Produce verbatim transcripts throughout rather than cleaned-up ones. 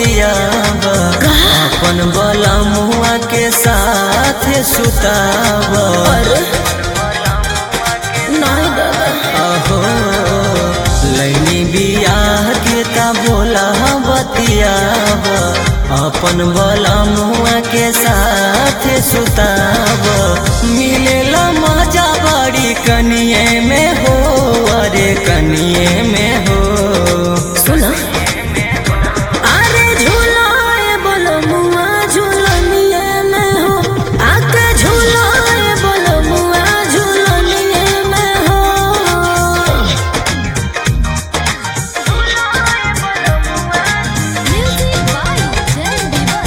बतियाब अपन बलमुआ के साथ सुताब। नहीं दादा अहो लैनी बियाह के ता बोला बतियाब अपन बलमुआ के साथ सुताब। मिलेला मजा बड़ी कनिए में हो, अरे कनिए में हो। सुना अरे झूलाए बलमुआ झूलनिए में हो, आके झूलाए बलमुआ झूलनिए में हो। म्यूजिक बाय जय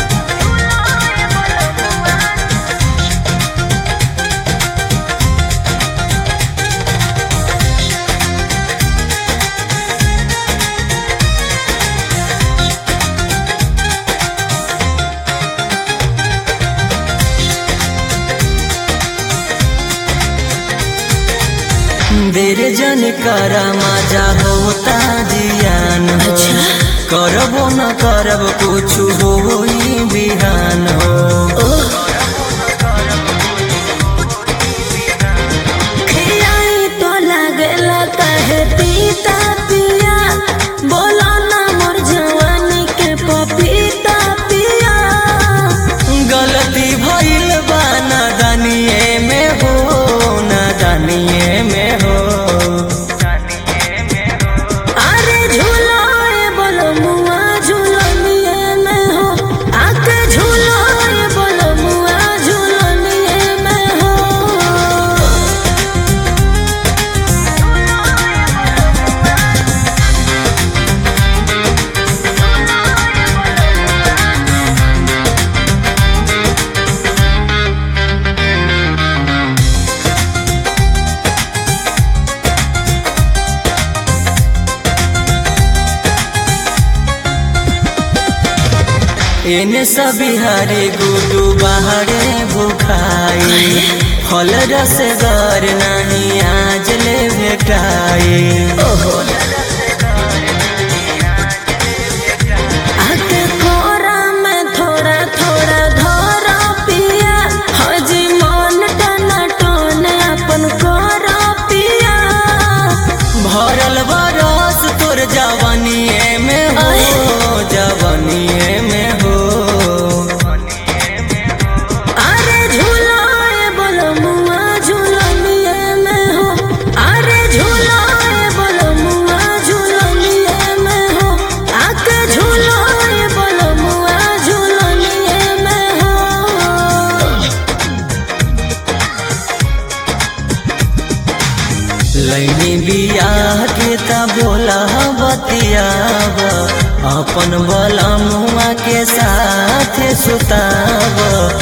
देर जन करा मजा होता जियान हो, करबो न करब कुछ होई बिहान हो। खियाई तो लागेला कहे पीता पिया, बोला ना मोर जवानी के पपीता पिया। गलती भइल बा नादानिए में हो, नादानिए में हो। अरे झूलाए बलमुआ झूलनिए में हो, आके झूलाए बलमुआ झूलनिए में हो। एने सभी हरे गुडू बाहरे भुखाई, फल रसगर नहीं आज ले भेटाई। आके कोरा में थोड़ा थोड़ा धरा पिया, हजी मन टना टन अपन कोरा पिया। भरल बरस तोर जवानिए में हो, जवानिए में हो। अरे झूलाए बलमुआ झूलनिए में हो, अरे झूलाए बलमुआ झूलनिए में हो, आके झूलाए बलमुआ झूलनिए में हो। लैनी बियाह के ता बोला बतियाब अपन बलमुआ के साथ सुताब।